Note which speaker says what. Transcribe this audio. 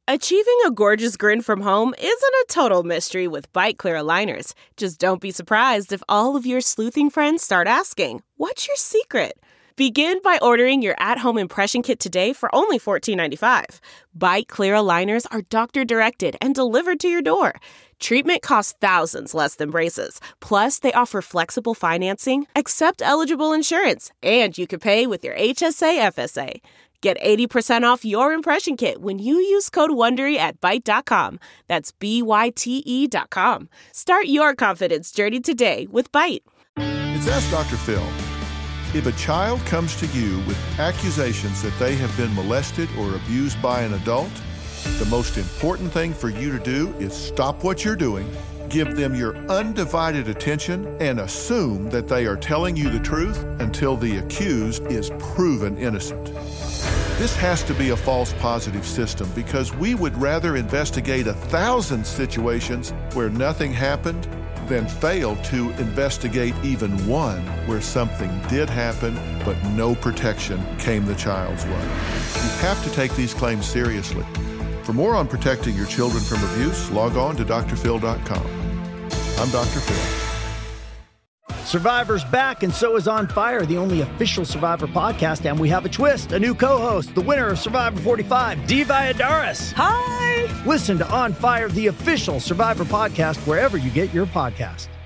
Speaker 1: Achieving a gorgeous grin from home isn't a total mystery with Byte Clear aligners. Just don't be surprised if all of your sleuthing friends start asking, "What's your secret?" Begin by ordering your at-home impression kit today for only $14.95. Byte Clear aligners are doctor-directed and delivered to your door. Treatment costs thousands less than braces. Plus, they offer flexible financing, accept eligible insurance, and you can pay with your HSA FSA. Get 80% off your impression kit when you use code WONDERY at Byte.com. That's BYTE.com. Start your confidence journey today with Byte.
Speaker 2: It's Ask Dr. Phil. If a child comes to you with accusations that they have been molested or abused by an adult, the most important thing for you to do is stop what you're doing, give them your undivided attention, and assume that they are telling you the truth until the accused is proven innocent. This has to be a false positive system because we would rather investigate 1,000 situations where nothing happened than fail to investigate even one where something did happen but no protection came the child's way. You have to take these claims seriously. For more on protecting your children from abuse, log on to drphil.com. I'm Dr. Phil.
Speaker 3: Survivor's back, and so is On Fire, the only official Survivor podcast, and we have a twist, a new co-host, the winner of Survivor 45, Dee Valladares.
Speaker 1: Hi!
Speaker 3: Listen to On Fire, the official Survivor podcast, wherever you get your podcast.